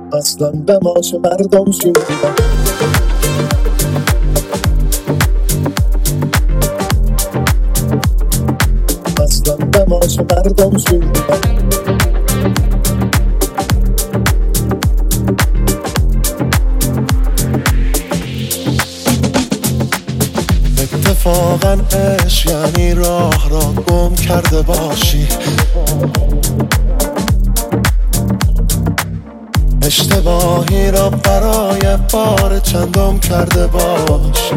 اصلا به ما چه مردم چی میگن. اصلا به ما چه مردم چی میگن. اتفاقا عشق یعنی راه را گم کرده باشی، اشتباهی را برای بار چندم کرده باشی.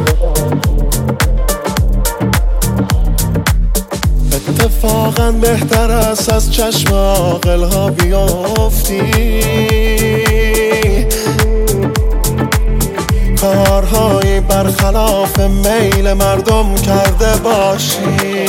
اتفاقا بهتر است از چشم عاقل ها بیافتی، کارهایی برخلاف میل مردم کرده باشی.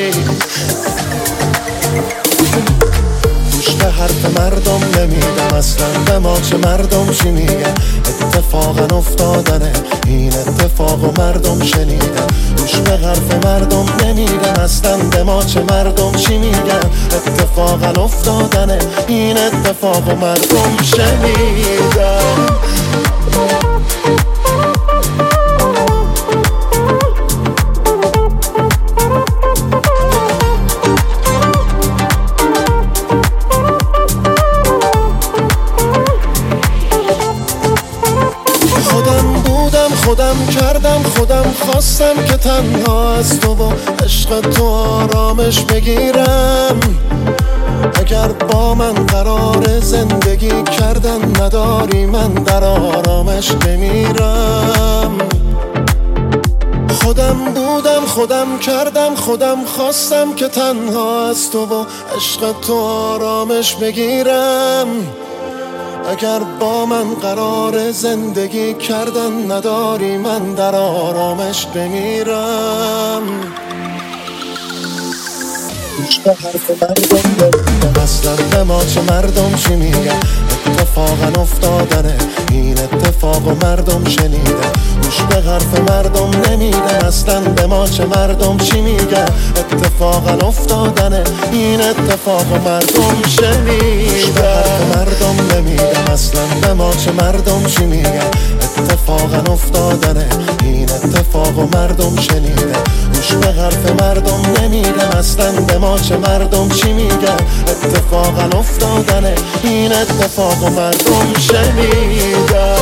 گوش به حرف مردم نمیدم، اصلا به ما چه مردم چی میگن. اتفاقا افتادنه این اتفاق و مردم شنیدن. گوش به حرف مردم نمیدم، اصلا به ما چه مردم چی میگن. اتفاقا افتادنه این اتفاق و مردم شنیدن. خودم کردم خودم خواستم که تنها از تو و عشق تو آرامش بگیرم. اگر با من قرار زندگی کردن نداری من در آرامش بمیرم. خودم بودم خودم کردم خودم خواستم که تنها از تو و عشق تو آرامش بگیرم. اگر با من قرار زندگی کردن نداری من در آرامش بمیرم. گوش به حرف مردم نمیدم، اصلا به ما چه مردم چی میگن. اتفاقا افتادنه این اتفاق و مردم شنیدن. گوش به حرف مردم نمیدم، اصلا به ما چه مردم چی میگن. اتفاقا افتادنه این اتفاق و مردم شنیدن. گوش به حرف مردم نمیدم، اصلا به ما چه مردم چی میگن. اتفاقا افتادنه این اتفاق و مردم شنیدن. گوش به حرف مردم نمیدم، اصلا به ما چه مردم چی میگن. اتفاقا افتادنه این اتفاق و مردم شنیدن.